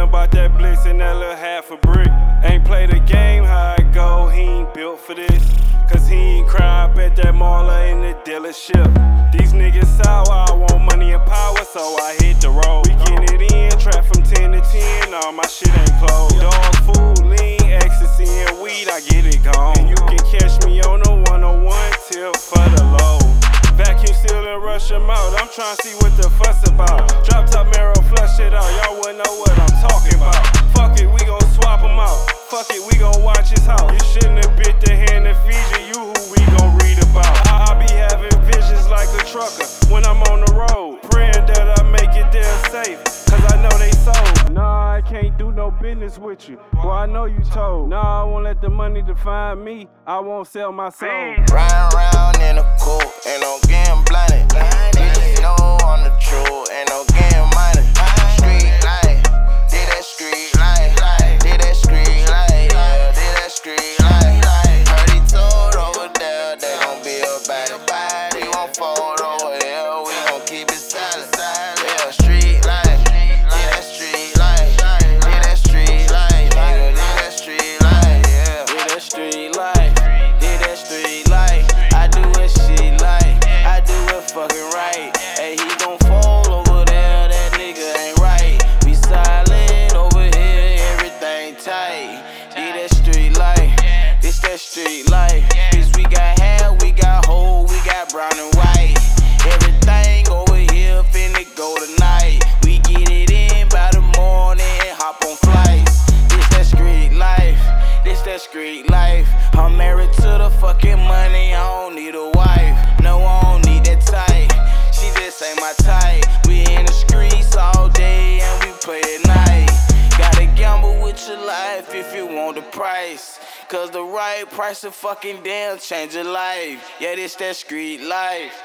about that blitz and that little half a brick. Ain't play the game how it go, he ain't built for this. Cause he ain't cry up at that mauler in the dealership. These niggas sour, I want money and power, so I hit the road. We get it in, trap from 10 to 10, all my shit ain't closed. Dog food, lean, ecstasy, and weed, I get it gone. And you can catch me on the 101 tip for the low. Vacuum seal and rush them out, I'm tryna see what the fuss about. Drop top mirror, flush it out, y'all wouldn't know what I'm talking about. Fuck it, we gon' swap them out. Fuck it, we gon' watch his house. You shouldn't have bit the hand that feeds you, who we gon' read about. I be having visions like a trucker when I'm on the road, praying that I make it there safe, cause I know they sold. Nah, I can't do no business with you, boy, I know you told. Nah, I won't let the money define me, I won't sell my soul. Riding around in a coupe, ain't no getting blinded. Bitches know I'm the truth, ain't no getting money. Street life, did that street life, did that street life, yeah, did that street life. Heard he told over there, they gon' be about it. We won't fold over here, we gon' keep it silent. Yeah, street life, did that street life, did that street life, nigga, did that street life, yeah. Did that street life, did that street life. I do what she like, I do it fucking right. Hey, he gon' fall over there, that nigga ain't right. We silent over here, everything tight. Did that street life, this that street life. Bitch, we got hair, we got whole, we got brown and white. Everything over here finna go tonight. We get it in by the morning, hop on flights. This that street life, this that street life. I'm married to the fucking money, I don't need a wife. No, I don't need that type, she just ain't my type. We in the streets all day and we play at night. Gotta gamble with your life if you want the price, cause the right price of fucking damn change your life. Yeah, this that street life.